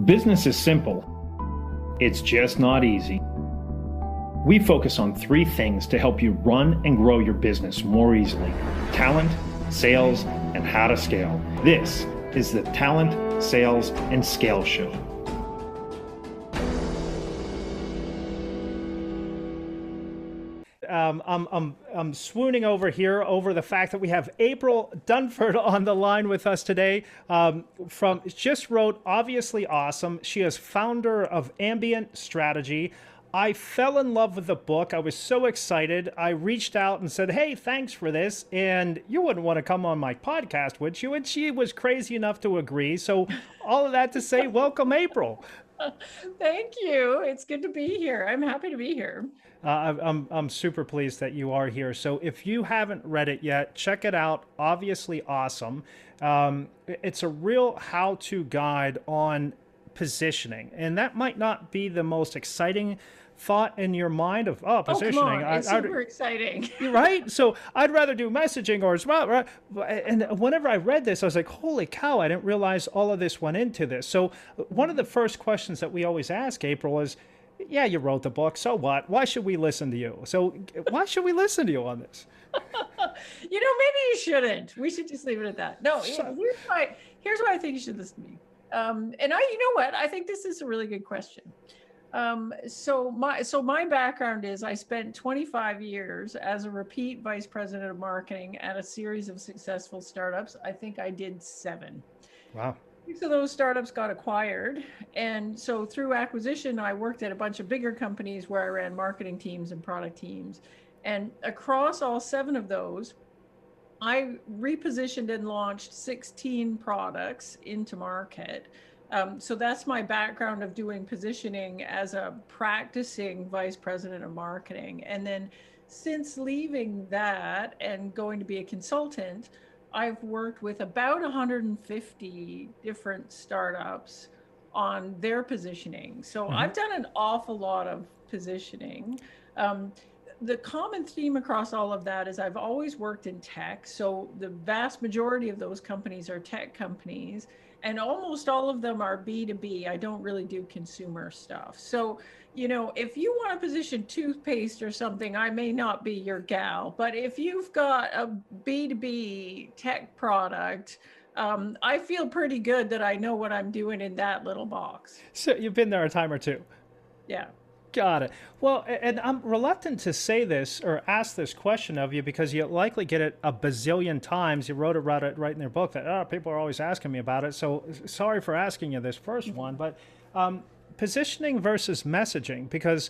Business is simple. It's just not easy. We focus on 3 things to help you run and grow your business more easily: talent, sales, and how to scale. This is the Talent, Sales, and Scale Show. I'm swooning over here over the fact that we have April Dunford on the line with us today. From just wrote Obviously Awesome. She is founder of Ambient Strategy. I fell in love with the book. I was so excited. I reached out and said, hey, thanks for this. And you wouldn't want to come on my podcast, would you? And she was crazy enough to agree. So all of that to say, welcome, April. Thank you. It's good to be here. I'm happy to be here. I'm super pleased that you are here. So if you haven't read it yet, check it out. Obviously Awesome. It's a real how-to guide on positioning. And that might not be the most exciting thought in your mind of, positioning. Oh, come on. It's super exciting. You're right. So I'd rather do messaging or as well. Right? And whenever I read this, I was like, holy cow, I didn't realize all of this went into this. So one of the first questions that we always ask, April, is, yeah, you wrote the book. So what? Why should we listen to you? So why should we listen to you on this? Maybe you shouldn't. We should just leave it at that. No, here's why I think you should listen to me. You know what? I think this is a really good question. So my background is I spent 25 years as a repeat vice president of marketing at a series of successful startups. I think I did 7. Wow. So those startups got acquired. And so through acquisition, I worked at a bunch of bigger companies where I ran marketing teams and product teams. And across all 7 of those, I repositioned and launched 16 products into market. So that's my background of doing positioning as a practicing vice president of marketing. And then since leaving that and going to be a consultant, I've worked with about 150 different startups on their positioning. So I've done an awful lot of positioning. The common theme across all of that is I've always worked in tech. So the vast majority of those companies are tech companies, and almost all of them are B2B. I don't really do consumer stuff. So, if you want to position toothpaste or something, I may not be your gal. But if you've got a B2B tech product, I feel pretty good that I know what I'm doing in that little box. So you've been there a time or two. Yeah. Got it. Well, and I'm reluctant to say this or ask this question of you because you likely get it a bazillion times. You wrote about it right in your book that people are always asking me about it. So sorry for asking you this first one, but positioning versus messaging, because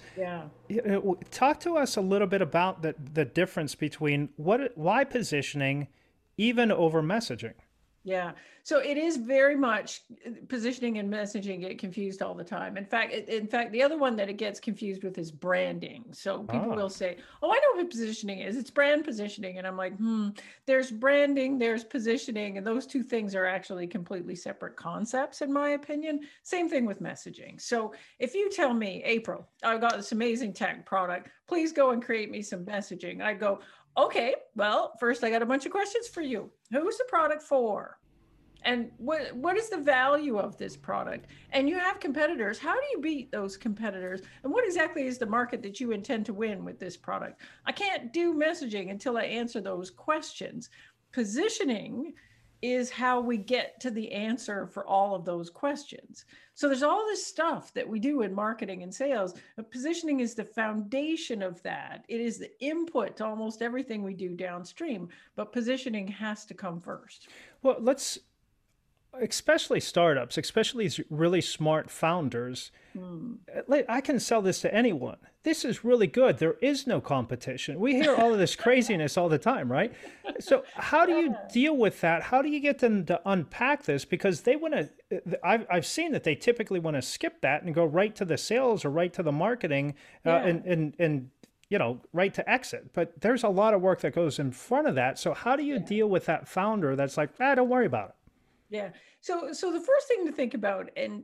talk to us a little bit about the difference between why positioning even over messaging. Yeah. So it is very much positioning and messaging get confused all the time. In fact, the other one that it gets confused with is branding. So people will say, oh, I know what positioning is. It's brand positioning. And I'm like, there's branding, there's positioning. And those 2 things are actually completely separate concepts, in my opinion. Same thing with messaging. So if you tell me, April, I've got this amazing tech product, please go and create me some messaging. I go, okay, well, first I got a bunch of questions for you. Who's the product for? And what is the value of this product? And you have competitors. How do you beat those competitors? And what exactly is the market that you intend to win with this product? I can't do messaging until I answer those questions. Positioning is how we get to the answer for all of those questions. So there's all this stuff that we do in marketing and sales, but positioning is the foundation of that. It is the input to almost everything we do downstream, but positioning has to come first. Well, especially startups, especially these really smart founders, I can sell this to anyone. This is really good. There is no competition. We hear all of this craziness all the time, right? So how do you deal with that? How do you get them to unpack this? Because they want to, I've seen that they typically want to skip that and go right to the sales or right to the marketing and right to exit. But there's a lot of work that goes in front of that. So how do you deal with that founder that's like, don't worry about it? Yeah. So the first thing to think about, and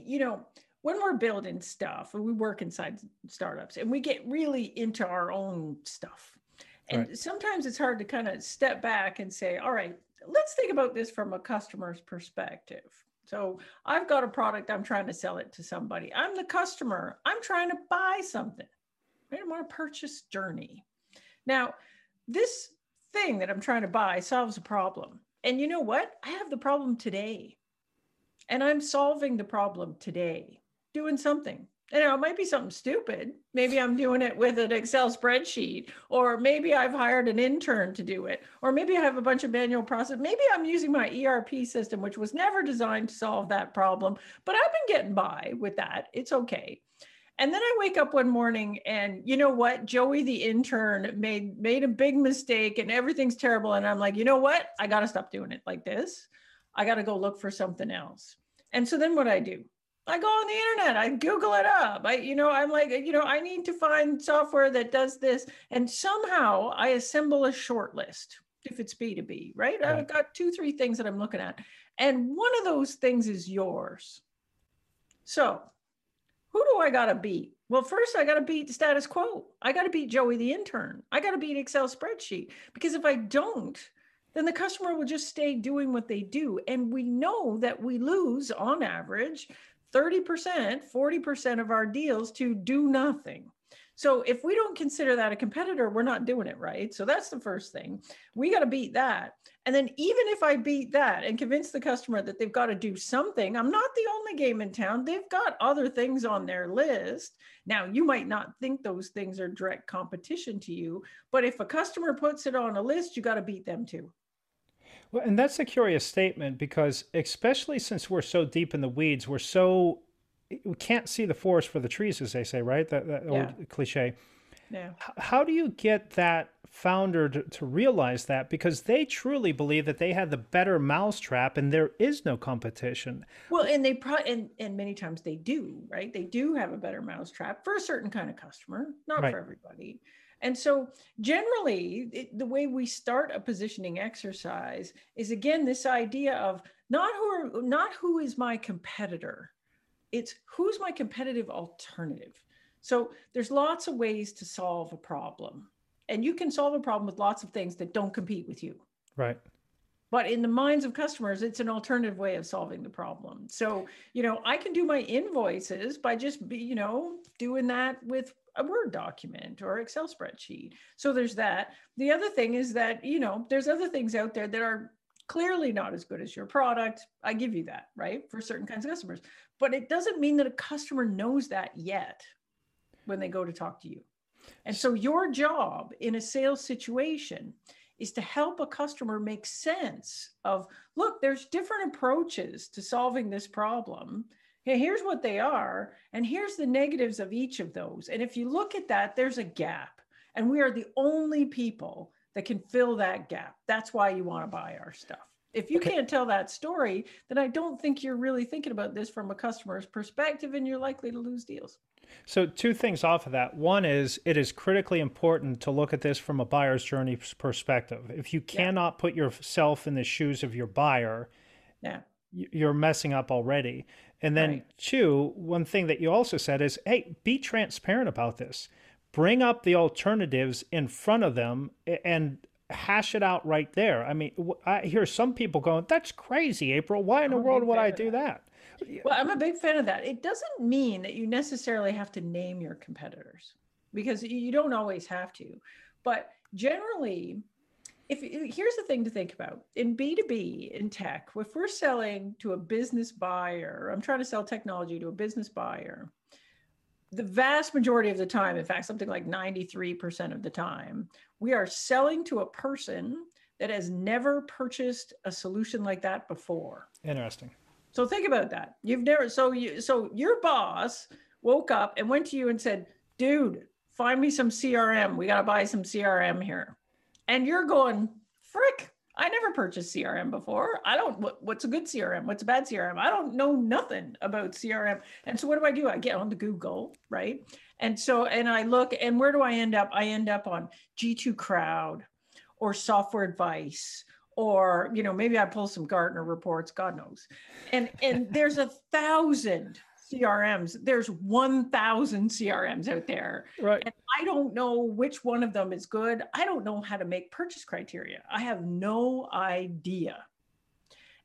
when we're building stuff and we work inside startups and we get really into our own stuff, and sometimes it's hard to kind of step back and say, all right, let's think about this from a customer's perspective. So I've got a product, I'm trying to sell it to somebody. I'm the customer, I'm trying to buy something. I'm on a purchase journey. Now, this thing that I'm trying to buy solves a problem. And you know what? I have the problem today. And I'm solving the problem today, doing something. You know, it might be something stupid. Maybe I'm doing it with an Excel spreadsheet, or maybe I've hired an intern to do it, or maybe I have a bunch of manual process. Maybe I'm using my ERP system, which was never designed to solve that problem, but I've been getting by with that. It's okay. And then I wake up one morning and you know what? Joey, the intern, made a big mistake and everything's terrible. And I'm like, you know what? I got to stop doing it like this. I got to go look for something else. And so then what I do? I go on the internet, I Google it up. I'm like, I need to find software that does this. And somehow I assemble a short list if it's B2B, right? Right. I've got 2-3 things that I'm looking at. And one of those things is yours. So who do I got to beat? Well, first I got to beat the status quo. I got to beat Joey, the intern. I got to beat Excel spreadsheet, because if I don't, then the customer will just stay doing what they do. And we know that we lose on average 30%, 40% of our deals to do nothing. So if we don't consider that a competitor, we're not doing it right. So that's the first thing. We got to beat that. And then even if I beat that and convince the customer that they've got to do something, I'm not the only game in town. They've got other things on their list. Now, you might not think those things are direct competition to you, but if a customer puts it on a list, you got to beat them too. Well, and that's a curious statement because, especially since we're so deep in the weeds, we can't see the forest for the trees, as they say, right? That old cliche. Yeah. How do you get that founder to realize that? Because they truly believe that they have the better mousetrap and there is no competition. Well, and they probably, and many times they do, right? They do have a better mousetrap for a certain kind of customer, not Right. for everybody. And so generally, the way we start a positioning exercise is, again, this idea of not who is my competitor, it's who's my competitive alternative. So there's lots of ways to solve a problem. And you can solve a problem with lots of things that don't compete with you. Right. But in the minds of customers, it's an alternative way of solving the problem. So, I can do my invoices by just, doing that with a Word document or Excel spreadsheet. So there's that. The other thing is that, there's other things out there that are clearly not as good as your product. I give you that, right? For certain kinds of customers. But it doesn't mean that a customer knows that yet when they go to talk to you. And so your job in a sales situation is to help a customer make sense of, look, there's different approaches to solving this problem. Hey, here's what they are, and here's the negatives of each of those. And if you look at that, there's a gap. And we are the only people that can fill that gap. That's why you want to buy our stuff. If you can't tell that story, then I don't think you're really thinking about this from a customer's perspective, and you're likely to lose deals. So two things off of that. One is it is critically important to look at this from a buyer's journey perspective. If you cannot put yourself in the shoes of your buyer, you're messing up already. And then two, one thing that you also said is, hey, be transparent about this. Bring up the alternatives in front of them and hash it out right there. I mean, I hear some people going, that's crazy, April. Why in the world would I do that? Well, I'm a big fan of that. It doesn't mean that you necessarily have to name your competitors, because you don't always have to. But generally, here's the thing to think about. In B2B, in tech, if we're selling to a business buyer, I'm trying to sell technology to a business buyer, the vast majority of the time, in fact, something like 93% of the time, we are selling to a person that has never purchased a solution like that before. Interesting. So think about that. You've never, so your boss woke up and went to you and said, dude, find me some CRM. We got to buy some CRM here. And you're going, frick, I never purchased CRM before. I don't, what's a good CRM? What's a bad CRM? I don't know nothing about CRM. And so what do? I get onto Google, right? And so, and I look, and where do I end up? I end up on G2 Crowd or Software Advice, or, maybe I pull some Gartner reports, God knows. And there's 1,000 CRMs. There's 1,000 CRMs out there. Right. And I don't know which one of them is good. I don't know how to make purchase criteria. I have no idea.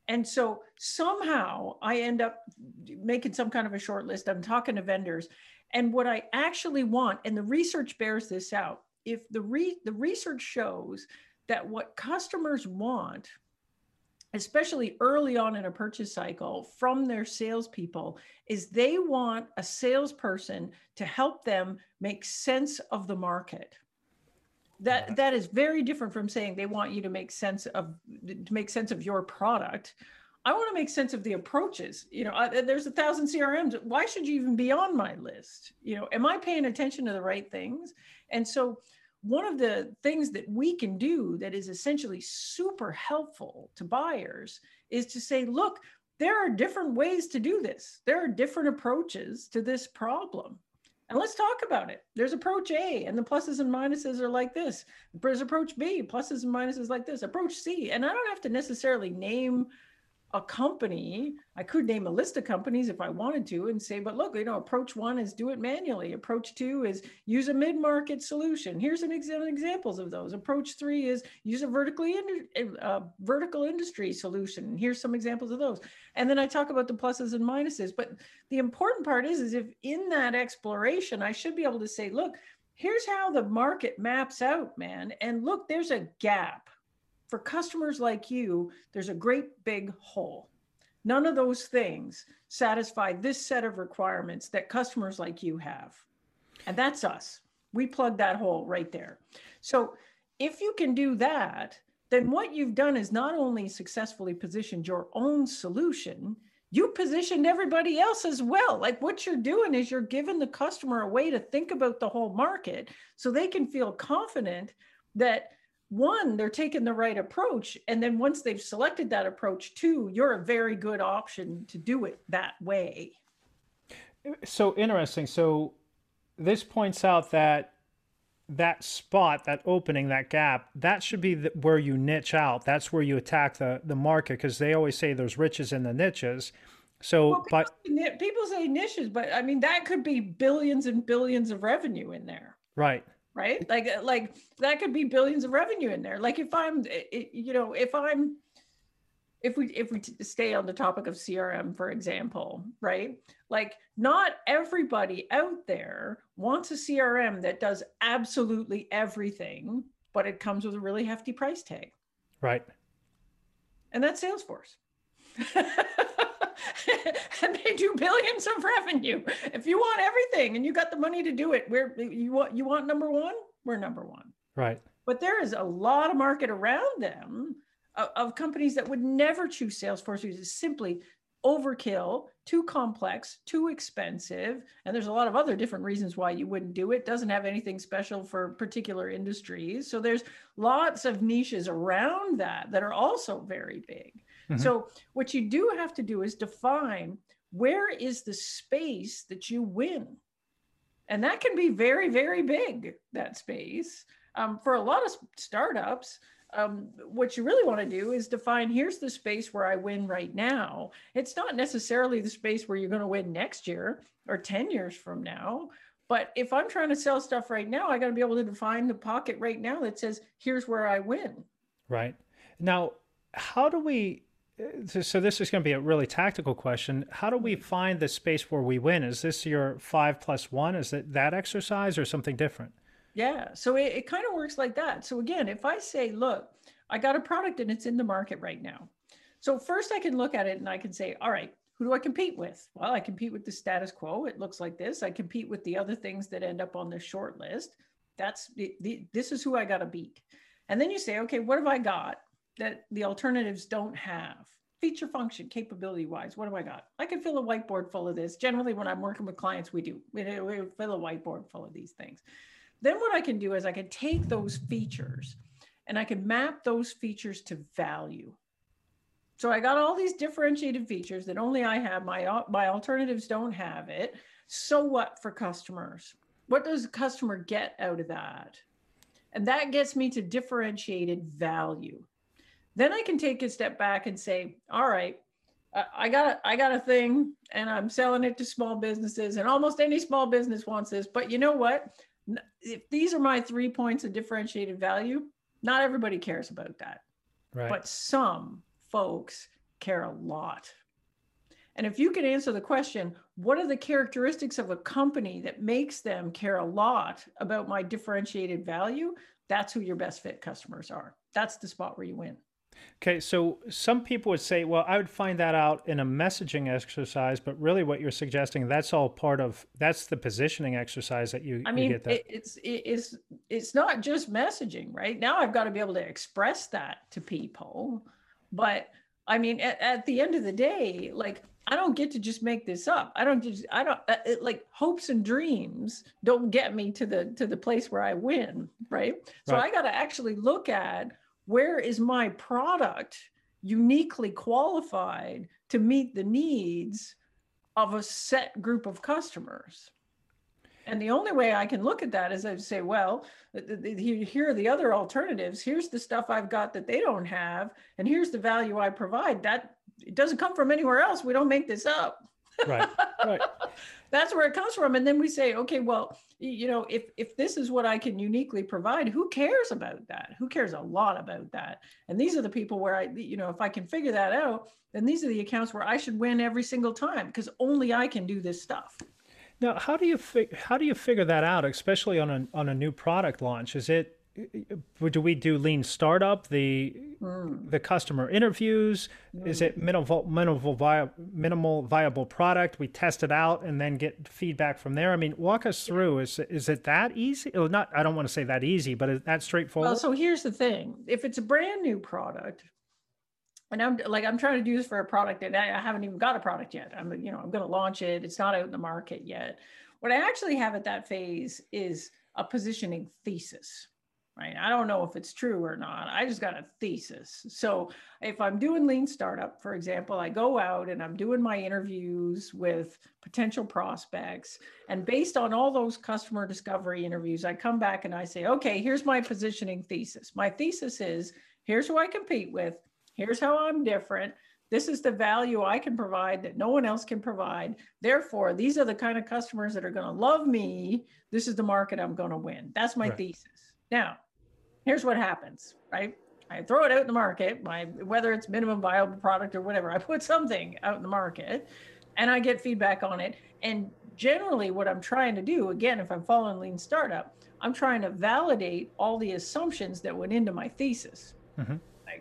And so somehow I end up making some kind of a short list. I'm talking to vendors. And what I actually want, and the research bears this out, if the research shows that what customers want, especially early on in a purchase cycle from their salespeople, is they want a salesperson to help them make sense of the market. That is very different from saying they want you to make sense of your product. I want to make sense of the approaches. There's 1,000 CRMs. Why should you even be on my list? Am I paying attention to the right things? And so one of the things that we can do that is essentially super helpful to buyers is to say, look, there are different ways to do this. There are different approaches to this problem. And let's talk about it. There's approach A, and the pluses and minuses are like this. There's approach B, pluses and minuses like this. Approach C, and I don't have to necessarily name a company. I could name a list of companies if I wanted to and say, but look, approach 1 is do it manually. Approach 2 is use a mid-market solution. Here's some examples of those. Approach 3 is use a vertical industry solution. And here's some examples of those. And then I talk about the pluses and minuses. But the important part is if in that exploration, I should be able to say, look, here's how the market maps out, man. And look, there's a gap. For customers like you, there's a great big hole. None of those things satisfy this set of requirements that customers like you have. And that's us. We plug that hole right there. So if you can do that, then what you've done is not only successfully positioned your own solution, you positioned everybody else as well. Like what you're doing is you're giving the customer a way to think about the whole market so they can feel confident that 1, they're taking the right approach. And then once they've selected that approach, 2, you're a very good option to do it that way. So interesting. So this points out that spot, that opening, that gap, that should be where you niche out. That's where you attack the market, because they always say there's riches in the niches. So, people say niches, but I mean, that could be billions and billions of revenue in there. Right. Right? Like that could be billions of revenue in there. Like if we stay on the topic of CRM, for example, right? Like not everybody out there wants a CRM that does absolutely everything, but it comes with a really hefty price tag. Right. And that's Salesforce. And they do billions of revenue. If you want everything and you got the money to do it, you want number 1, we're number 1. Right. But there is a lot of market around them of companies that would never choose Salesforce because it's simply overkill, too complex, too expensive. And there's a lot of other different reasons why you wouldn't do it. Doesn't have anything special for particular industries. So there's lots of niches around that are also very big. Mm-hmm. So what you do have to do is define where is the space that you win. And that can be very, very big, that space. For a lot of startups, what you really want to do is define, here's the space where I win right now. It's not necessarily the space where you're going to win next year or 10 years from now. But if I'm trying to sell stuff right now, I got to be able to define the pocket right now that says, here's where I win. Right. Now, how do we, so this is going to be a really tactical question. How do we find the space where we win? Is this your 5+1? Is it that exercise or something different? Yeah. So it kind of works like that. So again, if I say, look, I got a product and it's in the market right now. So first I can look at it and I can say, all right, who do I compete with? Well, I compete with the status quo. It looks like this. I compete with the other things that end up on the short list. This is who I got to beat. And then you say, okay, what have I got that the alternatives don't have? Feature, function, capability wise, what have I got? I can fill a whiteboard full of this. Generally, when I'm working with clients, we fill a whiteboard full of these things. Then what I can do is I can take those features and I can map those features to value. So I got all these differentiated features that only I have, my alternatives don't have it. So what for customers? What does the customer get out of that? And that gets me to differentiated value. Then I can take a step back and say, all right, I got a thing and I'm selling it to small businesses, and almost any small business wants this. But you know what? If these are my 3 points of differentiated value, not everybody cares about that. Right. But some folks care a lot. And if you can answer the question, what are the characteristics of a company that makes them care a lot about my differentiated value? That's who your best fit customers are. That's the spot where you win. Okay, so some people would say, well, I would find that out in a messaging exercise, but really what you're suggesting, that's all part of, that's the positioning exercise that I you mean, get that. it's not just messaging, right? Now I've got to be able to express that to people. But I mean, at the end of the day, like, I don't get to just make this up. I don't like, hopes and dreams don't get me to the place where I win, right? So Right. I got to actually look at, where is my product uniquely qualified to meet the needs of a set group of customers. And the only way I can look at that is I say, well, here are the other alternatives. Here's the stuff I've got that they don't have. And here's the value I provide. That it doesn't come from anywhere else. We don't make this up. Right. Right. That's where it comes from. And then we say, okay, well, if this is what I can uniquely provide, who cares about that? Who cares a lot about that? And these are the people where if I can figure that out, then these are the accounts where I should win every single time, because only I can do this stuff. Now, how do you figure that out, especially on a new product launch? Is it, do we do lean startup, the customer interviews? Is it minimal viable product? We test it out and then get feedback from there. I mean, walk us through. Is it that easy? Or not? I don't want to say that easy, but is that straightforward? Well, so here's the thing: if it's a brand new product, and I'm trying to do this for a product that I haven't even got a product yet. I'm going to launch it. It's not out in the market yet. What I actually have at that phase is a positioning thesis, right? I don't know if it's true or not. I just got a thesis. So if I'm doing lean startup, for example, I go out and I'm doing my interviews with potential prospects. And based on all those customer discovery interviews, I come back and I say, okay, here's my positioning thesis. My thesis is, here's who I compete with. Here's how I'm different. This is the value I can provide that no one else can provide. Therefore, these are the kind of customers that are going to love me. This is the market I'm going to win. That's my thesis. Now, here's what happens, right? I throw it out in the market, whether it's minimum viable product or whatever, I put something out in the market and I get feedback on it. And generally what I'm trying to do, again, if I'm following lean startup, I'm trying to validate all the assumptions that went into my thesis. Mm-hmm.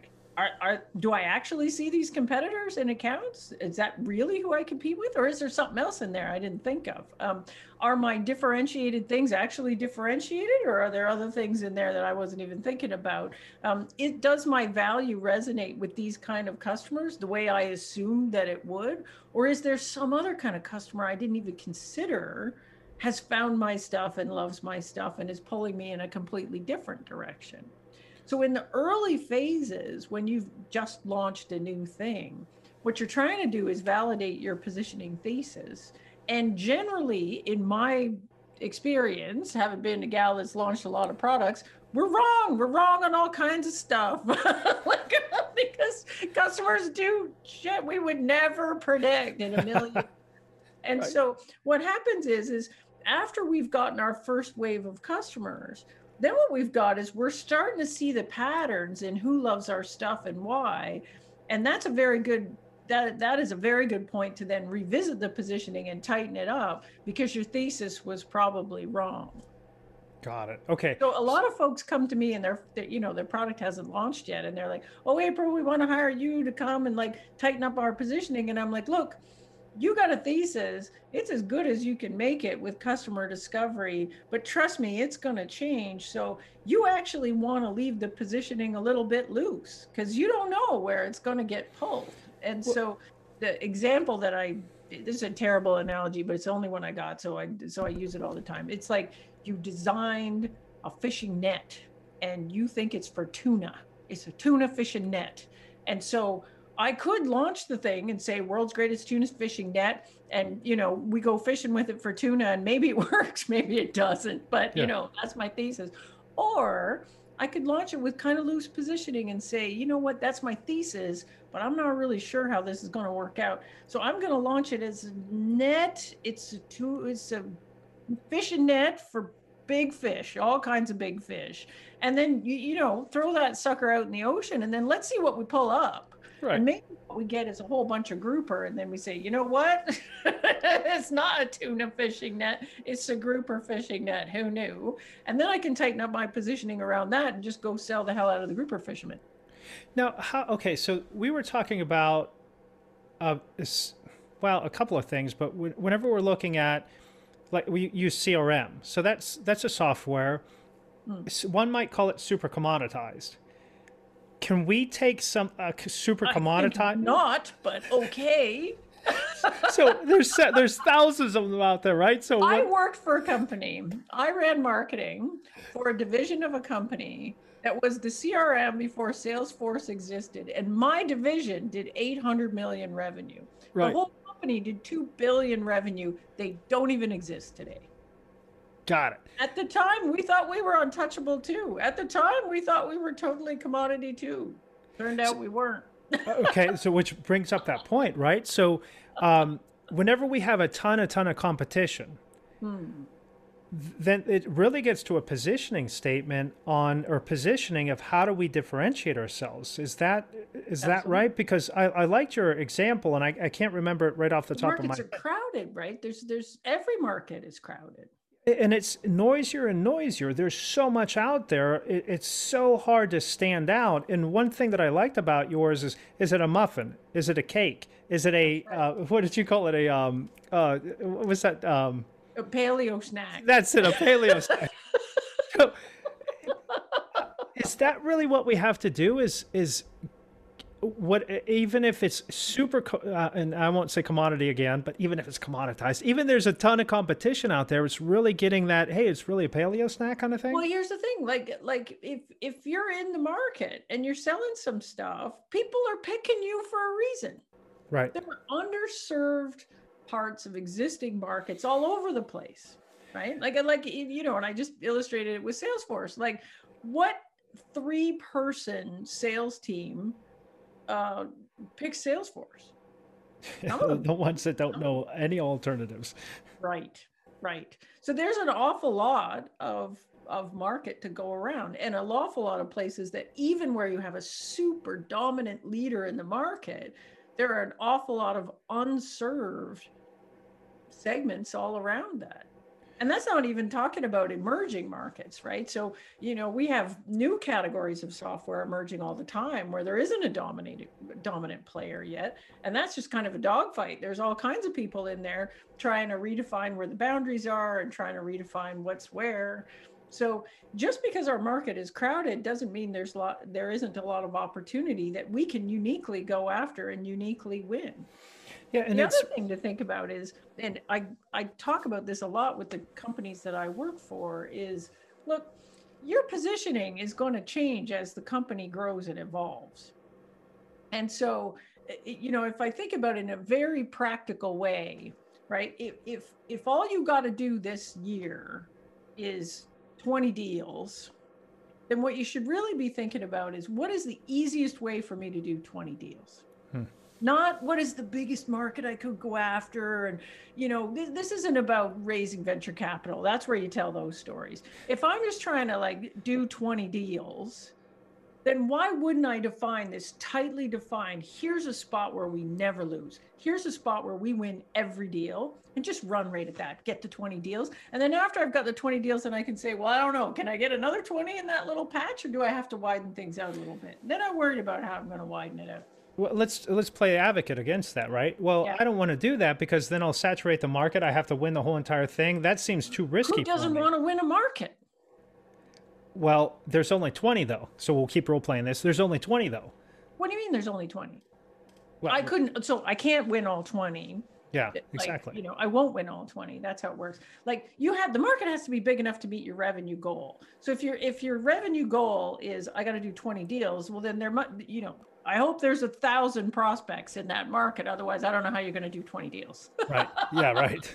Do I actually see these competitors in accounts? Is that really who I compete with? Or is there something else in there I didn't think of? Are my differentiated things actually differentiated, or are there other things in there that I wasn't even thinking about? Does my value resonate with these kind of customers the way I assumed that it would? Or is there some other kind of customer I didn't even consider has found my stuff and loves my stuff and is pulling me in a completely different direction? So in the early phases, when you've just launched a new thing, what you're trying to do is validate your positioning thesis. And generally, in my experience, having been a gal that's launched a lot of products, we're wrong. We're wrong on all kinds of stuff. Because customers do shit we would never predict in a million. And so what happens is after we've gotten our first wave of customers, then what we've got is we're starting to see the patterns in who loves our stuff and why. And that's a very good, that is a very good point to then revisit the positioning and tighten it up, because your thesis was probably wrong. Got it. Okay. So a lot of folks come to me and their product hasn't launched yet. And they're like, oh, April, we want to hire you to come and like tighten up our positioning. And I'm like, look, you got a thesis. It's as good as you can make it with customer discovery, but trust me, it's going to change. So you actually want to leave the positioning a little bit loose, because you don't know where it's going to get pulled. And so the example that this is a terrible analogy, but it's the only one I got. So I use it all the time. It's like you designed a fishing net and you think it's for tuna. It's a tuna fishing net. And so I could launch the thing and say world's greatest tuna fishing net, and we go fishing with it for tuna, and maybe it works, maybe it doesn't, but that's my thesis. Or I could launch it with kind of loose positioning and say, you know what, that's my thesis, but I'm not really sure how this is going to work out. So I'm going to launch it as a net. It's a fishing net for big fish, all kinds of big fish. And then, throw that sucker out in the ocean, and then let's see what we pull up. Right. And maybe what we get is a whole bunch of grouper, and then we say, you know what? It's not a tuna fishing net, it's a grouper fishing net. Who knew? And then I can tighten up my positioning around that and just go sell the hell out of the grouper fishermen. Now, okay, so we were talking about, well, a couple of things, but whenever we're looking at, like we use CRM, so that's a software. One might call it super commoditized. Can we take some super I think commoditized? not, but okay. So there's thousands of them out there, right? So I worked for a company. I ran marketing for a division of a company that was the CRM before Salesforce existed. And my division did 800 million revenue. The right, whole company did 2 billion revenue. They don't even exist today. got it. At the time, we thought we were untouchable too. At the time, we thought we were totally commodity too. Turned out we weren't. Okay, so which brings up that point, right? So whenever we have a ton of competition, then it really gets to a positioning statement on, or positioning of how do we differentiate ourselves. Is that right? Because I liked your example, and I can't remember it right off the top of my Markets are crowded, right? There's every market is crowded. And it's noisier and noisier. There's so much out there. It's so hard to stand out. And one thing that I liked about yours is it a muffin? Is it a cake? Is it a what did you call it? What was that? A paleo snack. That's it, a paleo snack. So, is that really what we have to do? Is what, even if it's super and I won't say commodity again, but even if it's commoditized, even there's a ton of competition out there, it's really getting that, hey, it's really a paleo snack kind of thing. Well, here's the thing, like if you're in the market and you're selling some stuff, people are picking you for a reason. Right. There are underserved parts of existing markets all over the place, right? Like you know, and I just illustrated it with Salesforce. Like, what 3-person sales team picks Salesforce? The ones that don't know any alternatives. Right. So there's an awful lot of market to go around, and an awful lot of places that even where you have a super dominant leader in the market, there are an awful lot of unserved segments all around that. And that's not even talking about emerging markets, right? So, you know, we have new categories of software emerging all the time where there isn't a dominant player yet. And that's just kind of a dogfight. There's all kinds of people in there trying to redefine where the boundaries are and trying to redefine what's where. So just because our market is crowded doesn't mean there isn't a lot of opportunity that we can uniquely go after and uniquely win. Yeah, and the other thing to think about is, and I talk about this a lot with the companies that I work for, is look, your positioning is going to change as the company grows and evolves. And so, you know, if I think about it in a very practical way, right? If all you got to do this year is 20 deals, then what you should really be thinking about is, what is the easiest way for me to do 20 deals? Not what is the biggest market I could go after. And, you know, this isn't about raising venture capital. That's where you tell those stories. If I'm just trying to like do 20 deals, then why wouldn't I define this tightly defined, here's a spot where we never lose. Here's a spot where we win every deal, and just run right at that, get to 20 deals. And then after I've got the 20 deals, then I can say, well, I don't know, can I get another 20 in that little patch, or do I have to widen things out a little bit? And then I'm worried about how I'm going to widen it out. Well, let's play advocate against that, right? Well, yeah. I don't want to do that because then I'll saturate the market. I have to win the whole entire thing. That seems too risky. Who doesn't want to win a market? Well, there's only 20 though, so we'll keep role playing this. There's only 20 though. What do you mean there's only 20? Well, I can't win all 20. Yeah, exactly. Like, you know, I won't win all 20. That's how it works. Like, the market has to be big enough to meet your revenue goal. So if your revenue goal is, I got to do 20 deals, well, then there might, you know, I hope there's 1,000 prospects in that market. Otherwise, I don't know how you're going to do 20 deals. Right. Yeah, right.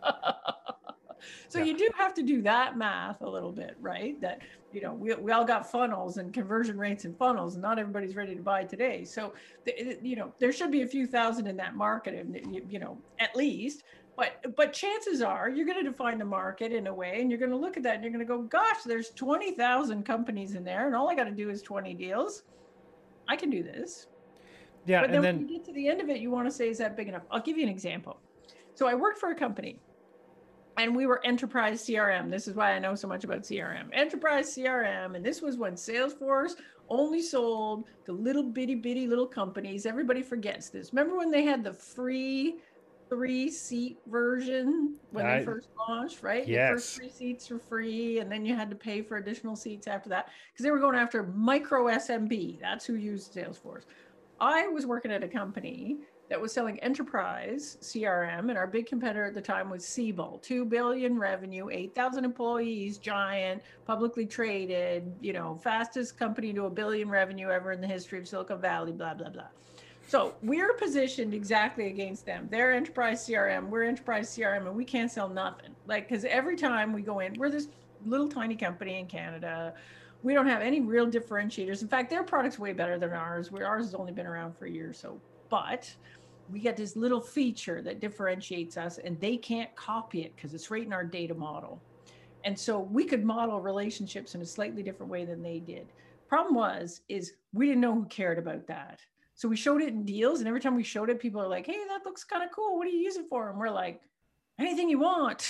So you do have to do that math a little bit, right? That, you know, we all got funnels and conversion rates and funnels, and not everybody's ready to buy today. So, you know, there should be a few thousand in that market, and you know, at least. But chances are you're going to define the market in a way, and you're going to look at that and you're going to go, gosh, there's 20,000 companies in there, and all I got to do is 20 deals. I can do this. Yeah. But And then when then, you get to the end of it, you want to say, is that big enough? I'll give you an example. So I worked for a company and we were enterprise CRM. This is why I know so much about CRM. Enterprise CRM. And this was when Salesforce only sold to little bitty little companies. Everybody forgets this. Remember when they had the free 3-seat version when they first launched, right? The first yes. 3 seats were free, and then you had to pay for additional seats after that because they were going after micro SMB. That's who used Salesforce. I was working at a company that was selling enterprise CRM, and our big competitor at the time was Siebel, 2 billion revenue, 8,000 employees, giant, publicly traded, fastest company to 1 billion revenue ever in the history of Silicon Valley, blah, blah, blah. So we're positioned exactly against them. They're enterprise CRM, we're enterprise CRM, and we can't sell nothing. Because every time we go in, we're this little tiny company in Canada. We don't have any real differentiators. In fact, their product's way better than ours. Ours has only been around for a year or so. But we get this little feature that differentiates us, and they can't copy it because it's right in our data model. And so we could model relationships in a slightly different way than they did. Problem is we didn't know who cared about that. So we showed it in deals, and every time we showed it, people are like, hey, that looks kind of cool. What do you use it for? And we're like, anything you want.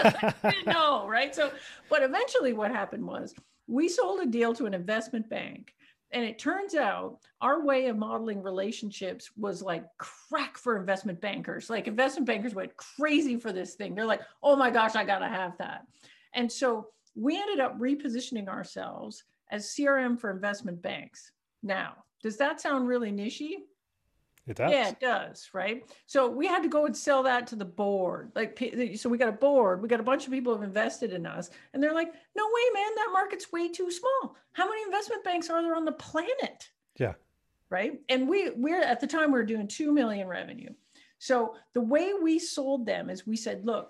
No, right? But eventually what happened was we sold a deal to an investment bank. And it turns out our way of modeling relationships was like crack for investment bankers. Like investment bankers went crazy for this thing. They're like, oh my gosh, I got to have that. And so we ended up repositioning ourselves as CRM for investment banks. Now, does that sound really niche-y? It does. Yeah, it does, right? So we had to go and sell that to the board. So we got a board, we got a bunch of people who have invested in us, and they're like, no way, man, that market's way too small. How many investment banks are there on the planet? Yeah. Right. And we're at the time we were doing 2 million revenue. So the way we sold them is we said, look,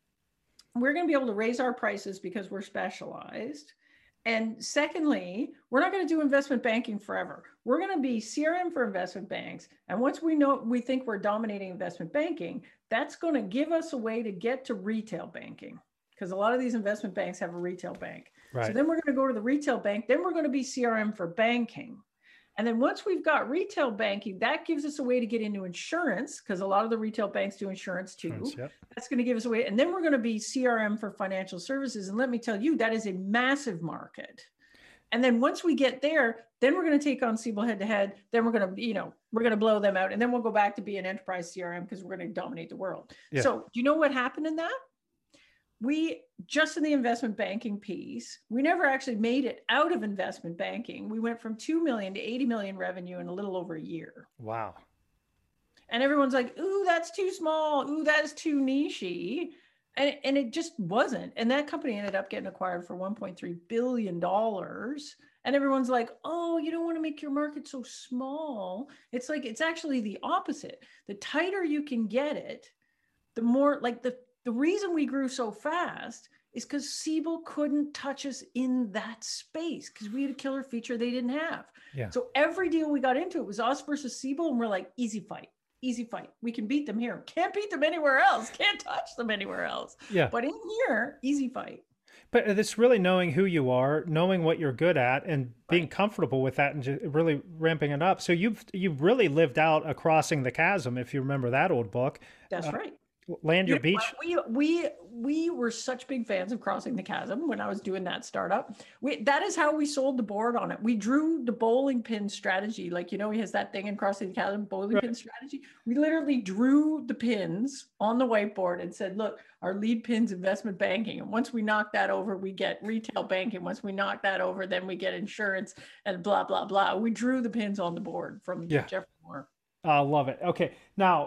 we're going to be able to raise our prices because we're specialized. And secondly, we're not going to do investment banking forever. We're going to be CRM for investment banks. And once we think we're dominating investment banking, that's going to give us a way to get to retail banking, because a lot of these investment banks have a retail bank. Right. So then we're going to go to the retail bank. Then we're going to be CRM for banking. And then once we've got retail banking, that gives us a way to get into insurance, because a lot of the retail banks do insurance too. Yep. That's going to give us a way. And then we're going to be CRM for financial services. And let me tell you, that is a massive market. And then once we get there, then we're going to take on Siebel head to head. Then we're going to, we're going to blow them out. And then we'll go back to be an enterprise CRM because we're going to dominate the world. Yeah. So do you know what happened in that? We just in the investment banking piece, we never actually made it out of investment banking. We went from 2 million to 80 million revenue in a little over a year. Wow. And everyone's like, ooh, that's too small. Ooh, that's too niche-y. And it just wasn't. And that company ended up getting acquired for $1.3 billion. And everyone's like, oh, you don't want to make your market so small. It's like, it's actually the opposite. The tighter you can get it, the more like the reason we grew so fast is because Siebel couldn't touch us in that space because we had a killer feature they didn't have. Yeah. So every deal we got into, it was us versus Siebel, and we're like, easy fight. We can beat them here. Can't beat them anywhere else. Can't touch them anywhere else. Yeah. But in here, easy fight. But it's really knowing who you are, knowing what you're good at, and being comfortable with that, and just really ramping it up. So you've really lived out a Crossing the Chasm, if you remember that old book. That's right. Land Your Beach. We were such big fans of Crossing the Chasm when I was doing that startup. That is how we sold the board on it. We drew the bowling pin strategy. Like, he has that thing in Crossing the Chasm, bowling pin strategy. We literally drew the pins on the whiteboard and said, look, our lead pin's investment banking. And once we knock that over, we get retail banking. Once we knock that over, then we get insurance and blah, blah, blah. We drew the pins on the board from Jeffrey Moore. I love it. Okay. Now,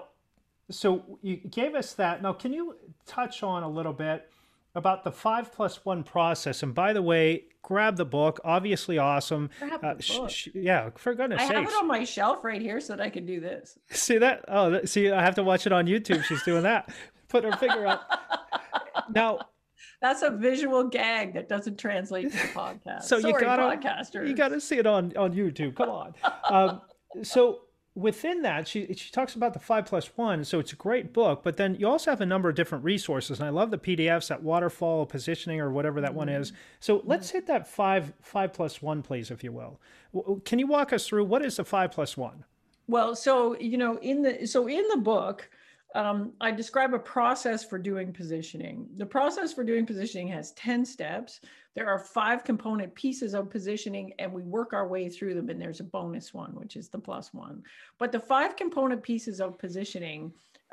so you gave us that. Now, can you touch on a little bit about the 5+1 process? And by the way, grab the book. Obviously awesome. Grab the book. Yeah, for goodness sakes. I have it on my shelf right here so that I can do this. See that? Oh, see, I have to watch it on YouTube. She's doing that. Put her finger up. Now, that's a visual gag that doesn't translate to the podcast. So podcasters. You gotta see it on YouTube. Come on. So within that, she talks about the 5+1. So it's a great book, but then you also have a number of different resources. And I love the PDFs, that waterfall positioning or whatever that one is. So let's hit that 5+1, please, if you will. Can you walk us through what is the 5+1? Well, so, in the book, I describe a process for doing positioning. The process for doing positioning has 10 steps. There are 5 component pieces of positioning, and we work our way through them. And there's a bonus one, which is the +1. But the 5 component pieces of positioning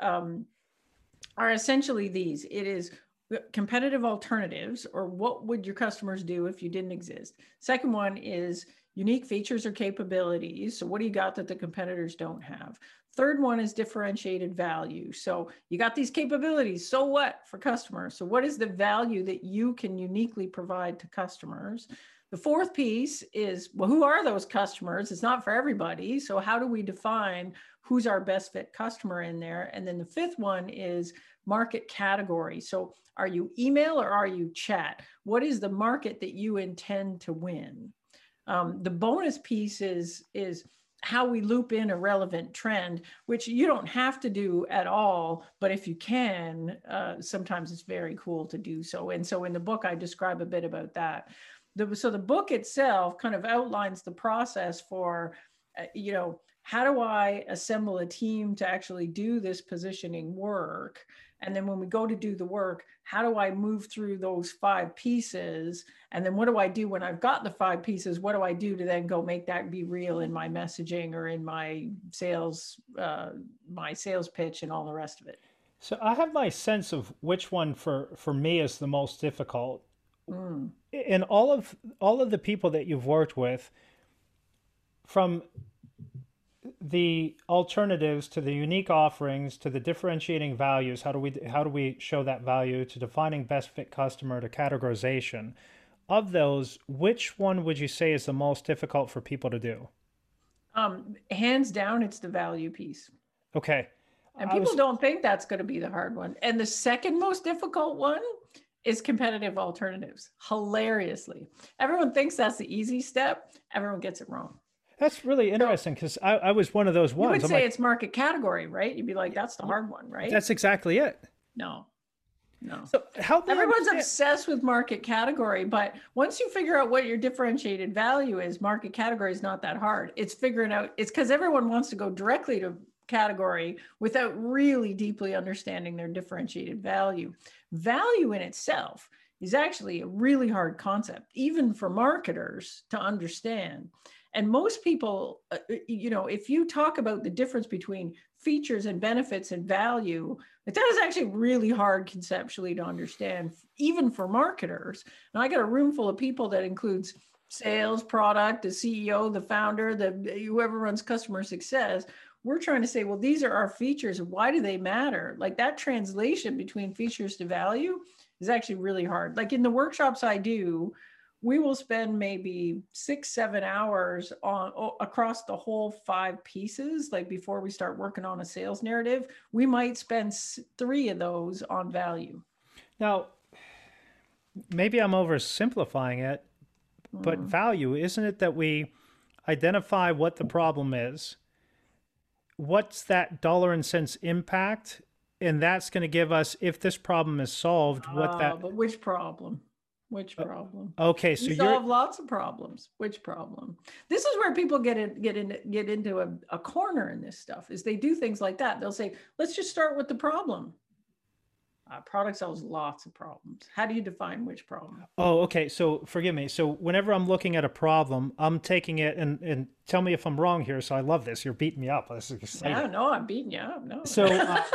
are essentially these. It is competitive alternatives, or what would your customers do if you didn't exist. Second one is unique features or capabilities. So what do you got that the competitors don't have? Third one is differentiated value. So you got these capabilities, so what for customers? So what is the value that you can uniquely provide to customers? The fourth piece is, well, who are those customers? It's not for everybody. So how do we define who's our best fit customer in there? And then the fifth one is market category. So are you email or are you chat? What is the market that you intend to win? The bonus piece is how we loop in a relevant trend, which you don't have to do at all, but if you can, sometimes it's very cool to do so. And so in the book, I describe a bit about that. So the book itself kind of outlines the process for, how do I assemble a team to actually do this positioning work? And then when we go to do the work, how do I move through those 5 pieces? And then what do I do when I've got the 5 pieces? What do I do to then go make that be real in my messaging or in my sales pitch and all the rest of it? So I have my sense of which one for me is the most difficult. Mm. In all of the people that you've worked with, from the alternatives to the unique offerings to the differentiating values, how do we show that value, to defining best fit customer, to categorization, of those, which one would you say is the most difficult for people to do? Hands down, it's the value piece. Okay. And people don't think that's going to be the hard one. And the second most difficult one is competitive alternatives. Hilariously, everyone thinks that's the easy step. Everyone gets it wrong. That's really interesting, because I was one of those ones. You would say it's market category, right? You'd be like, that's the hard one, right? That's exactly it. No. So everyone's obsessed with market category, but once you figure out what your differentiated value is, market category is not that hard. It's figuring out, it's because everyone wants to go directly to category without really deeply understanding their differentiated value. Value in itself is actually a really hard concept, even for marketers to understand. And most people, if you talk about the difference between features and benefits and value, that is actually really hard conceptually to understand, even for marketers. And I got a room full of people that includes sales, product, the CEO, the founder, whoever runs customer success. We're trying to say, well, these are our features. Why do they matter? Like that translation between features to value is actually really hard. Like in the workshops I do, we will spend maybe 6-7 hours across the whole 5 pieces. Like before we start working on a sales narrative, we might spend 3 of those on value. Now, maybe I'm oversimplifying it, but value, isn't it that we identify what the problem is? What's that dollar and cents impact? And that's going to give us, if this problem is solved, but which problem? Which problem? Okay, so you solve lots of problems. Which problem? This is where people get into a corner in this stuff, is they do things like that. They'll say, let's just start with the problem. Product solves lots of problems. How do you define which problem? Oh, okay. So forgive me. So whenever I'm looking at a problem, I'm taking it, and tell me if I'm wrong here. So I love this. You're beating me up. This is exciting. Yeah, no, I'm beating you up. No. So,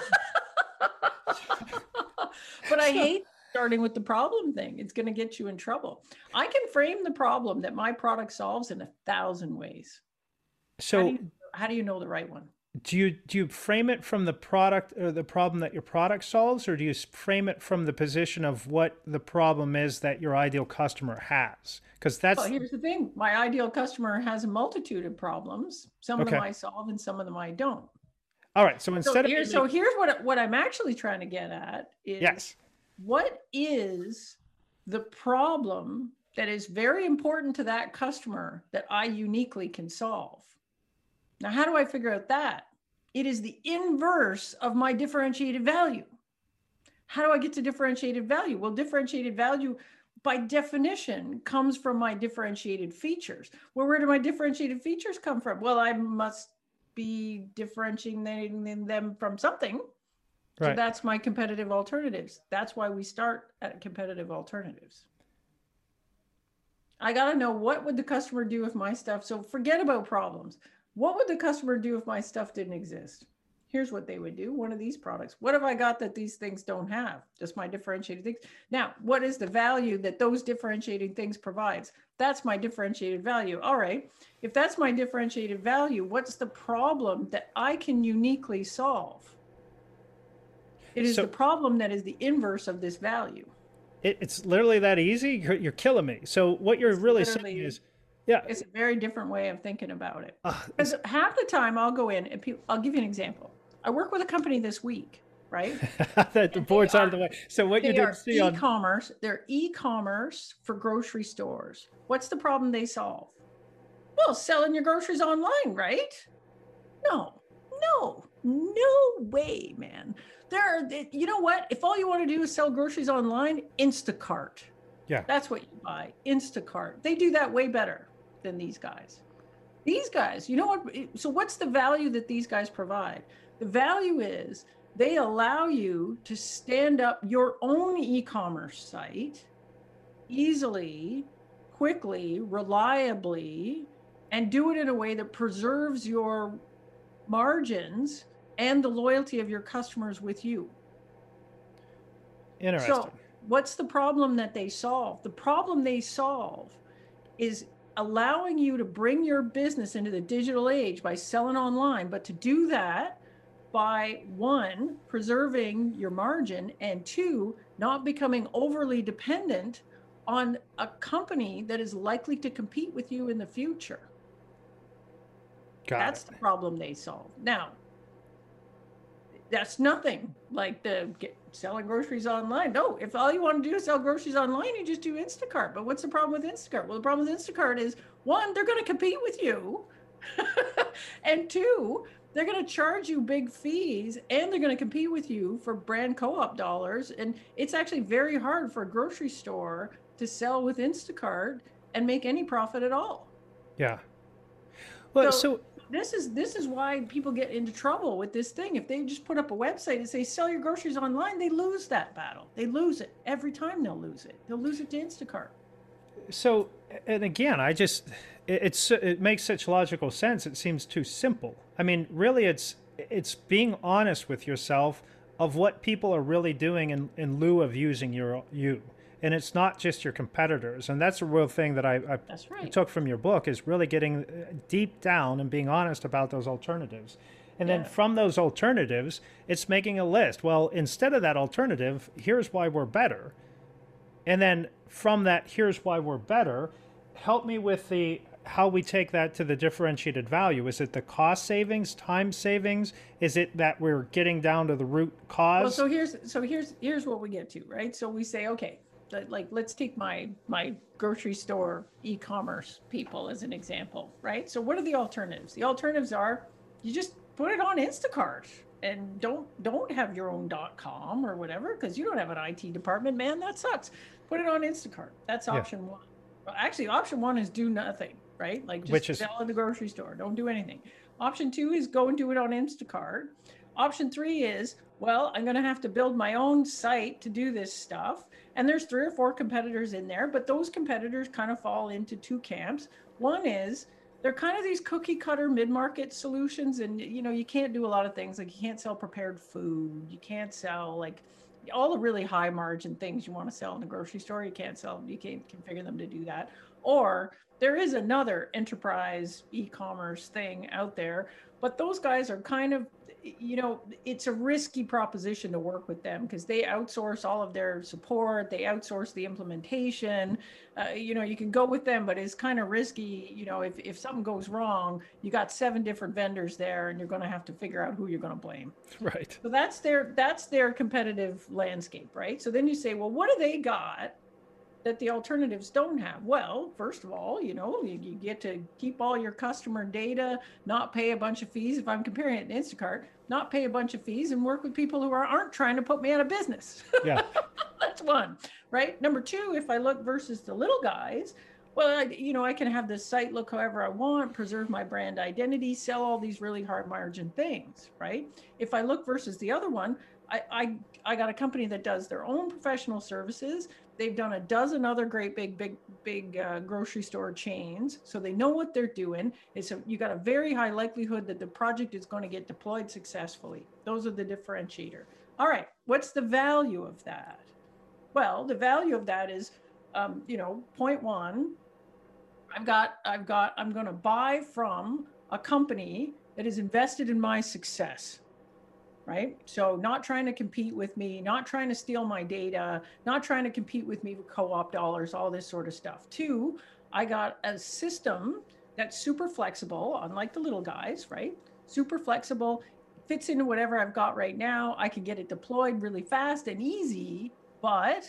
but I hate starting with the problem thing. It's going to get you in trouble. I can frame the problem that my product solves in 1,000 ways. So how do you know the right one? Do you frame it from the product or the problem that your product solves, or do you frame it from the position of what the problem is that your ideal customer has? Because that's... Well, here's the thing. My ideal customer has a multitude of problems. Some of them I solve and some of them I don't. All right. So instead of... So here's what I'm actually trying to get at is... Yes. What is the problem that is very important to that customer that I uniquely can solve? Now, how do I figure out that? It is the inverse of my differentiated value. How do I get to differentiated value? Well, differentiated value, by definition, comes from my differentiated features. Well, where do my differentiated features come from? Well, I must be differentiating them from something. So Right. that's my competitive alternatives. That's why we start at competitive alternatives. I got to know, what would the customer do if my stuff, so forget about problems. What would the customer do if my stuff didn't exist? Here's what they would do. One of these products. What have I got that these things don't have? Just my differentiated things. Now, what is the value that those differentiating things provides? That's my differentiated value. All right. If that's my differentiated value, what's the problem that I can uniquely solve? It is the problem that is the inverse of this value. It's literally that easy. You're killing me. So what you're really saying is, yeah, it's a very different way of thinking about it. Because half the time I'll go in and I'll give you an example. I work with a company this week, right? The board's out of the way. So what you did see on e-commerce, they're e-commerce for grocery stores. What's the problem they solve? Well, selling your groceries online, right? No way, man. You know what? If all you want to do is sell groceries online, Instacart. Yeah. That's what you buy, Instacart. They do that way better than these guys. These guys, you know what? So what's the value that these guys provide? The value is they allow you to stand up your own e-commerce site easily, quickly, reliably, and do it in a way that preserves your margins and the loyalty of your customers with you. Interesting. So what's the problem that they solve? The problem they solve is allowing you to bring your business into the digital age by selling online, but to do that by, one, preserving your margin, and two, not becoming overly dependent on a company that is likely to compete with you in the future. That's the problem they solve. Now, that's nothing like selling groceries online. No, if all you want to do is sell groceries online, you just do Instacart. But what's the problem with Instacart? Well, the problem with Instacart is, one, they're going to compete with you. And two, they're going to charge you big fees, and they're going to compete with you for brand co-op dollars. And it's actually very hard for a grocery store to sell with Instacart and make any profit at all. Yeah. Well, so this is why people get into trouble with this thing. If they just put up a website and say, sell your groceries online, they lose that battle. They lose it every time. They'll lose it to Instacart. So, and again, it makes such logical sense. It seems too simple. I mean, really, it's being honest with yourself of what people are really doing in lieu of using you. And it's not just your competitors. And that's a real thing that I took from your book, is really getting deep down and being honest about those alternatives. And then from those alternatives, it's making a list. Well, instead of that alternative, here's why we're better. And then from that, here's why we're better, help me with how we take that to the differentiated value. Is it the cost savings, time savings? Is it that we're getting down to the root cause? Well, here's what we get to, right? So we say, okay, like, let's take my grocery store e-commerce people as an example, right? So what are the alternatives? The alternatives are, you just put it on Instacart and don't have your own .com or whatever, because you don't have an IT department, man. That sucks. Put it on Instacart. That's option one. Well, actually, option one is do nothing, right? Like, just sell in the grocery store. Don't do anything. Option two is go and do it on Instacart. Option three is, well, I'm going to have to build my own site to do this stuff. And there's 3 or 4 competitors in there, but those competitors kind of fall into 2 camps. One is, they're kind of these cookie cutter mid-market solutions. And, you can't do a lot of things. Like, you can't sell prepared food. You can't sell like all the really high margin things you want to sell in the grocery store. You can't configure them to do that. Or there is another enterprise e-commerce thing out there, but those guys are kind of, it's a risky proposition to work with them, because they outsource all of their support. They outsource the implementation. You can go with them, but it's kind of risky. If something goes wrong, you got 7 different vendors there, and you're going to have to figure out who you're going to blame. Right. So that's their competitive landscape, right? So then you say, well, what do they got that the alternatives don't have? Well, first of all, you get to keep all your customer data, not pay a bunch of fees. If I'm comparing it to Instacart, not pay a bunch of fees, and work with people who aren't trying to put me out of business. Yeah. That's one, right? Number two, if I look versus the little guys, Well, I can have this site look however I want, preserve my brand identity, sell all these really hard margin things, right? If I look versus the other one, I got a company that does their own professional services. They've done a dozen other great big grocery store chains, so they know what they're doing. You got a very high likelihood that the project is going to get deployed successfully. Those are the differentiator. All right, what's the value of that? Well, the value of that is, point one, I'm going to buy from a company that is invested in my success, right? So not trying to compete with me, not trying to steal my data, not trying to compete with me with co-op dollars, all this sort of stuff. Two, I got a system that's super flexible, unlike the little guys, right? Super flexible, fits into whatever I've got right now. I can get it deployed really fast and easy, but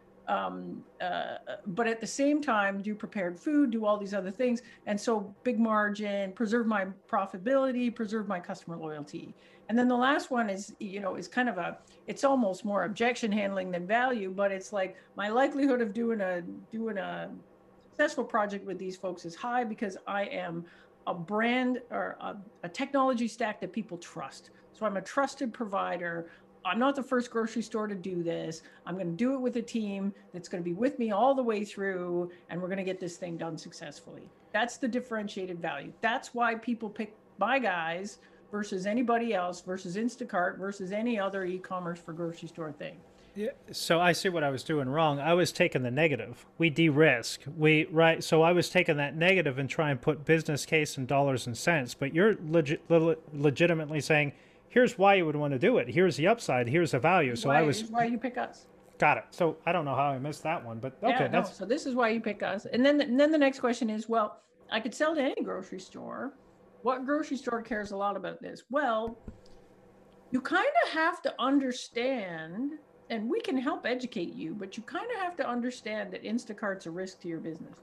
at the same time, do prepared food, do all these other things. And so big margin, preserve my profitability, preserve my customer loyalty. And then the last one is, is kind of it's almost more objection handling than value, but it's like my likelihood of doing a successful project with these folks is high because I am a brand or a technology stack that people trust. So I'm a trusted provider. I'm not the first grocery store to do this. I'm going to do it with a team that's going to be with me all the way through, and we're going to get this thing done successfully. That's the differentiated value. That's why people pick my guys versus anybody else, versus Instacart, versus any other e-commerce for grocery store thing. Yeah, so I see what I was doing wrong. I was taking the negative. We de-risk. Right. So I was taking that negative and trying to put business case in dollars and cents. But you're legitimately saying, here's why you would want to do it. Here's the upside. Here's the value. So here's why you pick us. Got it. So I don't know how I missed that one, but okay. Yeah, so this is why you pick us. And then the next question is, well, I could sell to any grocery store. What grocery store cares a lot about this? Well, you kind of have to understand, and we can help educate you, but you kind of have to understand that Instacart's a risk to your business.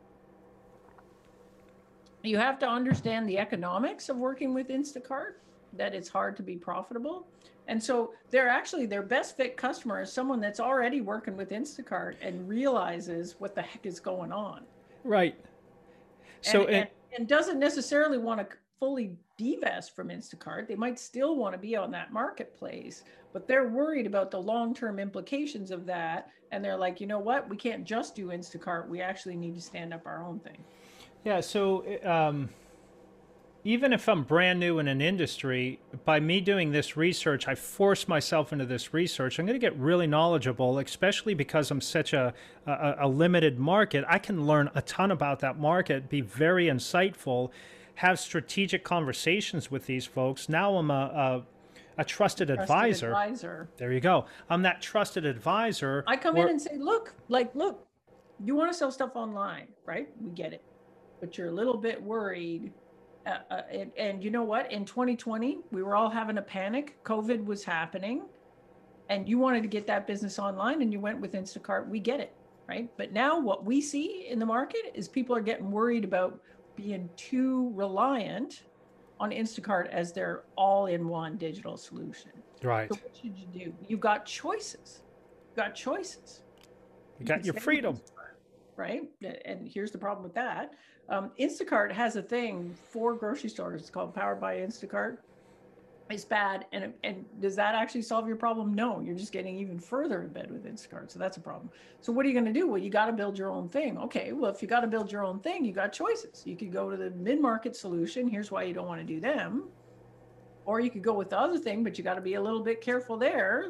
You have to understand the economics of working with Instacart, that it's hard to be profitable. And so their best fit customer is someone that's already working with Instacart and realizes what the heck is going on. Right. So and doesn't necessarily want to fully divest from Instacart. They might still want to be on that marketplace, but they're worried about the long-term implications of that. And they're like, you know what? We can't just do Instacart. We actually need to stand up our own thing. Yeah. So even if I'm brand new in an industry, by me doing this research, I force myself into this research. I'm going to get really knowledgeable, especially because I'm such a limited market. I can learn a ton about that market, be very insightful, have strategic conversations with these folks. Now I'm a trusted advisor. There you go. I'm that trusted advisor. I come in and say, look, you want to sell stuff online, right? We get it. But you're a little bit worried. And you know what? In 2020, we were all having a panic. COVID was happening. And you wanted to get that business online and you went with Instacart. We get it, right? But now what we see in the market is people are getting worried about being too reliant on Instacart as their all-in-one digital solution. Right. So what should you do? You've got choices. You got your freedom. Right? And here's the problem with that. Instacart has a thing for grocery stores. It's called Powered by Instacart. It's bad. And does that actually solve your problem? No, you're just getting even further in bed with Instacart. So that's a problem. So what are you going to do? Well, you got to build your own thing. Okay, well, if you got to build your own thing, you got choices. You could go to the mid-market solution. Here's why you don't want to do them. Or you could go with the other thing, but you got to be a little bit careful there.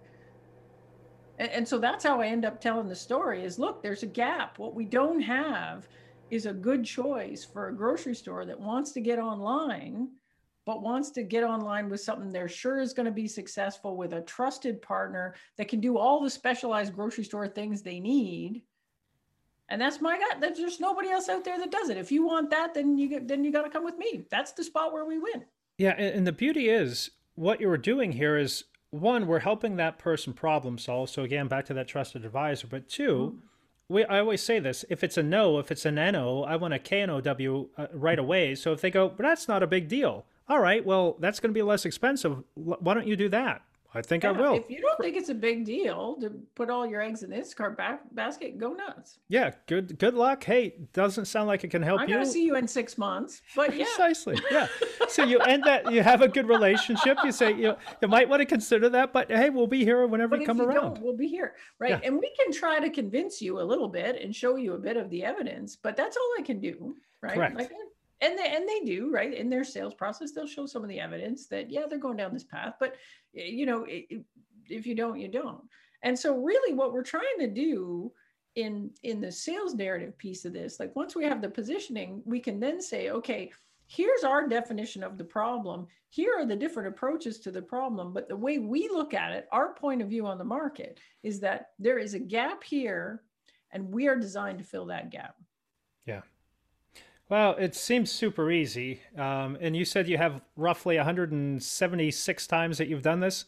And so that's how I end up telling the story is, look, there's a gap. What we don't have is a good choice for a grocery store that wants to get online, but wants to get online with something they're sure is going to be successful, with a trusted partner that can do all the specialized grocery store things they need. And that's my God. There's just nobody else out there that does it. If you want that, then you got to come with me. That's the spot where we win. Yeah, and the beauty is what you were doing here is, one, we're helping that person problem solve. So again, back to that trusted advisor. But two, I always say this: if it's a no, if it's an NO, I want a KNOW right away. So if they go, but that's not a big deal. All right, well, that's going to be less expensive. Why don't you do that? I think I Yeah, will. if you don't think it's a big deal to put all your eggs in this basket, go nuts. Yeah, good luck. Hey, doesn't sound like it can help I'm going to you. see you in 6 months, but yeah. Precisely. Yeah. So you end that, you have a good relationship. You say, you might want to consider that, but hey, we'll be here whenever But you if come you around. don't, we'll be here, right? Yeah. And we can try to convince you a little bit and show you a bit of the evidence, but that's all I can do, right? Correct. And they do, right? In their sales process, they'll show some of the evidence that, yeah, they're going down this path, but if you don't, you don't. And so really what we're trying to do in the sales narrative piece of this, like once we have the positioning, we can then say, okay, here's our definition of the problem. Here are the different approaches to the problem. But the way we look at it, our point of view on the market is that there is a gap here and we are designed to fill that gap. Yeah. Well, it seems super easy. And you said you have roughly 176 times that you've done this.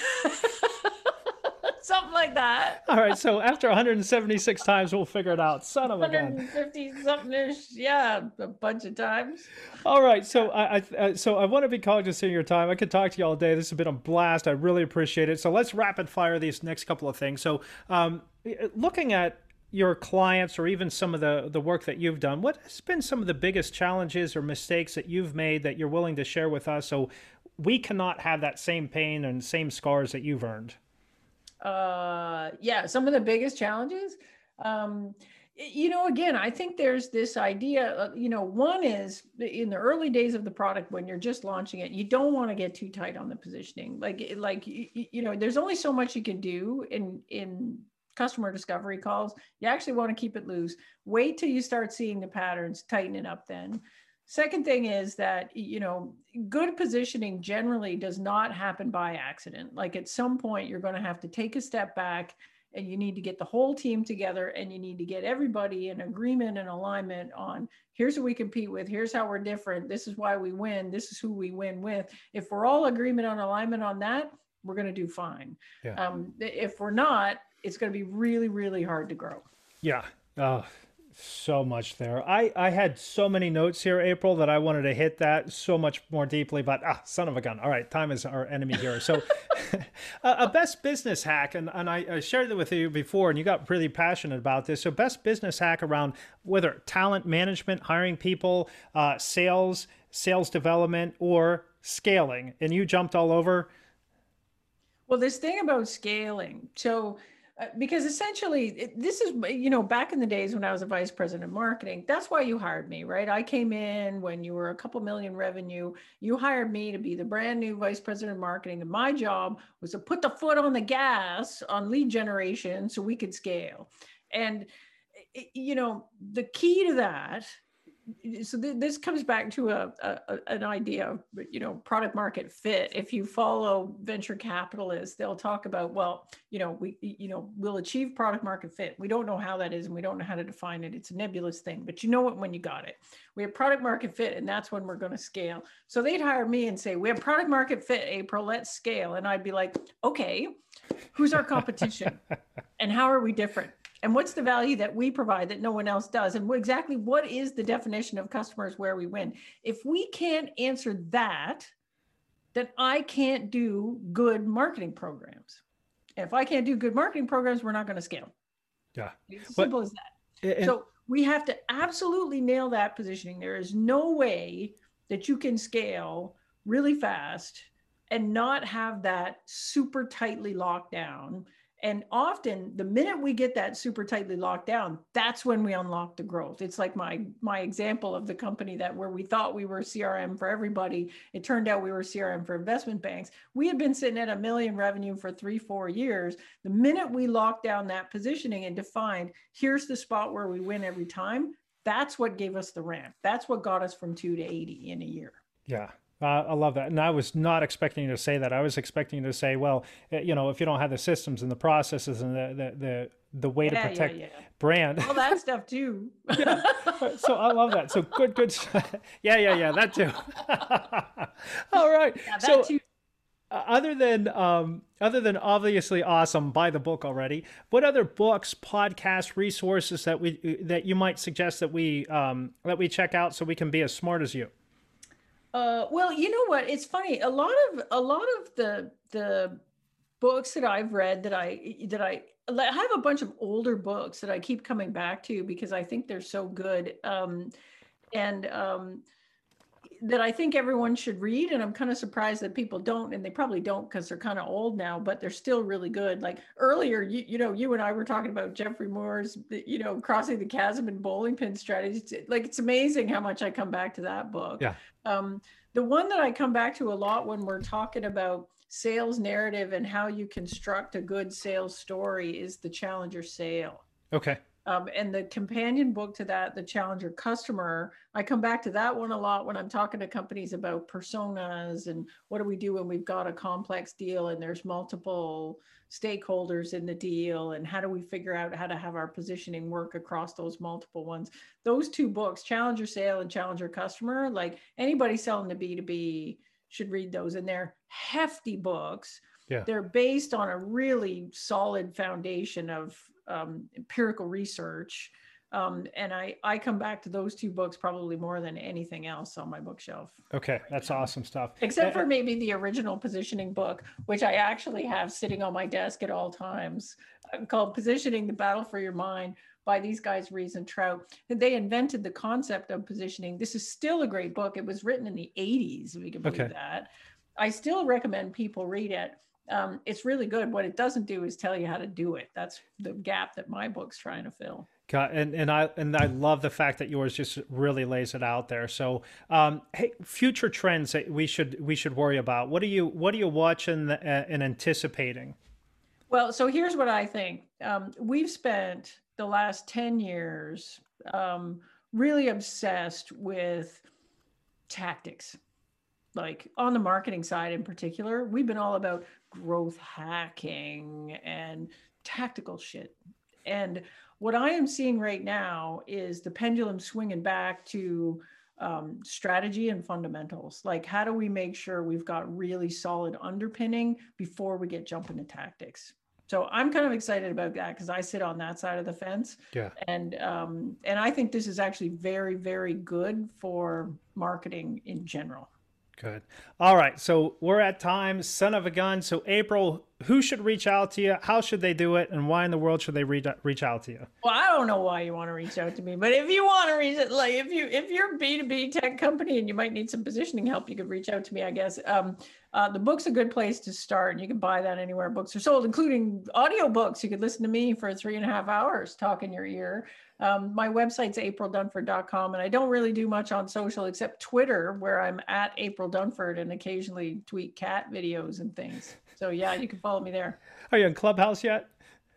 Something like that. All right. So after 176 times, we'll figure it out. Son of a gun. 150 something-ish. Yeah, a bunch of times. All right. So I want to be cognizant of your time. I could talk to you all day. This has been a blast. I really appreciate it. So let's rapid fire these next couple of things. So looking at your clients or even some of the work that you've done, what has been some of the biggest challenges or mistakes that you've made that you're willing to share with us so we cannot have that same pain and same scars that you've earned? Yeah, some of the biggest challenges. Again, I think there's this idea, one is in the early days of the product when you're just launching it, you don't want to get too tight on the positioning. There's only so much you can do in customer discovery calls. You actually want to keep it loose. Wait till you start seeing the patterns, tighten it up then. Second thing is that, good positioning generally does not happen by accident. Like at some point, you're going to have to take a step back and you need to get the whole team together and you need to get everybody in agreement and alignment on here's who we compete with. Here's how we're different. This is why we win. This is who we win with. If we're all agreement on alignment on that, we're going to do fine. Yeah. If we're not, it's going to be really, really hard to grow. Yeah. So much there. I had so many notes here, April, that I wanted to hit that so much more deeply, but son of a gun. All right, time is our enemy here. So a best business hack, and I shared it with you before, and you got pretty passionate about this. So best business hack around whether talent management, hiring people, sales development, or scaling, and you jumped all over. Well, this thing about scaling. So because essentially this is, back in the days when I was a vice president of marketing, that's why you hired me, right? I came in when you were a couple million revenue. You hired me to be the brand new vice president of marketing. And my job was to put the foot on the gas on lead generation so we could scale. And, the key to that, so this comes back to an idea of, product market fit. If you follow venture capitalists, they'll talk about, we'll achieve product market fit. We don't know how that is, and we don't know how to define it. It's a nebulous thing, but you know it when you got it. We have product market fit, and that's when we're going to scale. So they'd hire me and say, we have product market fit, April, let's scale. And I'd be like, okay, who's our competition? And how are we different? And what's the value that we provide that no one else does? And exactly what is the definition of customers where we win? If we can't answer that, then I can't do good marketing programs. And if I can't do good marketing programs, we're not going to scale. Yeah. It's as simple as that. So we have to absolutely nail that positioning. There is no way that you can scale really fast and not have that super tightly locked down. And often the minute we get that super tightly locked down, that's when we unlock the growth. It's like my example of the company that where we thought we were CRM for everybody. It turned out we were CRM for investment banks. We had been sitting at $1 million revenue for 3-4 years. The minute we locked down that positioning and defined, here's the spot where we win every time. That's what gave us the ramp. That's what got us from 2 to 80 in a year. Yeah. I love that. And I was not expecting you to say that. I was expecting you to say, well, if you don't have the systems and the processes and the way to protect brand. All that stuff too. Yeah. So I love that. So good. Yeah. That too. All right. Yeah, that so too. Other than obviously awesome, buy the book already. What other books, podcasts, resources that you might suggest that we check out so we can be as smart as you? Well, you know what? It's funny. A lot of the books that I've read I have a bunch of older books that I keep coming back to because I think they're so good. And that I think everyone should read. And I'm kind of surprised that people don't, and they probably don't because they're kind of old now, but they're still really good. Like earlier, you and I were talking about Jeffrey Moore's, Crossing the Chasm and Bowling Pin Strategies. Like, it's amazing how much I come back to that book. Yeah. The one that I come back to a lot when we're talking about sales narrative and how you construct a good sales story is The Challenger Sale. Okay. And the companion book to that, The Challenger Customer, I come back to that one a lot when I'm talking to companies about personas and what do we do when we've got a complex deal and there's multiple stakeholders in the deal, and how do we figure out how to have our positioning work across those multiple ones. Those two books, Challenger Sale and Challenger Customer, like anybody selling to B2B should read those, and they're hefty books. Yeah. They're based on a really solid foundation of empirical research. And I come back to those two books probably more than anything else on my bookshelf. Okay. That's awesome stuff. Except for maybe the original positioning book, which I actually have sitting on my desk at all times, called Positioning: The Battle for Your Mind by these guys, Rees and Trout. And they invented the concept of positioning. This is still a great book. It was written in the 80s, if you can believe that. I still recommend people read it. It's really good. What it doesn't do is tell you how to do it. That's the gap that my book's trying to fill. And I love the fact that yours just really lays it out there. So, hey, future trends that we should worry about. What are you watching and anticipating? Well, so here's what I think. We've spent the last 10 years really obsessed with tactics. Like on the marketing side in particular, we've been all about growth hacking and tactical shit. And what I am seeing right now is the pendulum swinging back to strategy and fundamentals. Like, how do we make sure we've got really solid underpinning before we get jumping to tactics? So I'm kind of excited about that because I sit on that side of the fence. Yeah. And I think this is actually very, very good for marketing in general. Good. All right. So we're at time, son of a gun. So April, who should reach out to you? How should they do it? And why in the world should they reach out to you? Well, I don't know why you want to reach out to me, but if you want to reach it, like if you're a B2B tech company and you might need some positioning help, you could reach out to me, I guess. The book's a good place to start, and you can buy that anywhere books are sold, including audio books. You could listen to me for 3.5 hours, talk in your ear. My website's aprildunford.com, and I don't really do much on social except Twitter, where I'm at April Dunford and occasionally tweet cat videos and things. So yeah, you can follow me there. Are you in Clubhouse yet?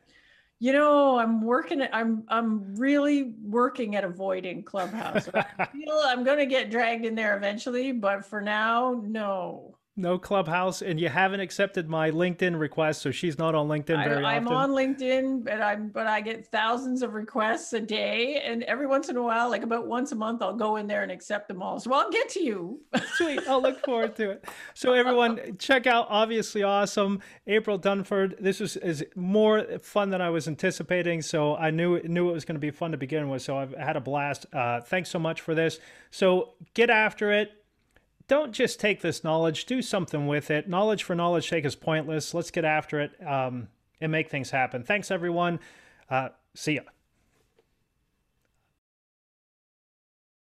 I'm really working at avoiding Clubhouse. I feel I'm going to get dragged in there eventually, but for now, no. No Clubhouse, and you haven't accepted my LinkedIn request, so she's not on LinkedIn very often. I'm on LinkedIn, but I get thousands of requests a day, and every once in a while, like about once a month, I'll go in there and accept them all. So I'll get to you. Sweet, I'll look forward to it. So everyone, check out Obviously Awesome, April Dunford. This is more fun than I was anticipating, so I knew it was going to be fun to begin with. So I've had a blast. Thanks so much for this. So get after it. Don't just take this knowledge, do something with it. Knowledge for knowledge sake is pointless. Let's get after it and make things happen. Thanks, everyone. See ya.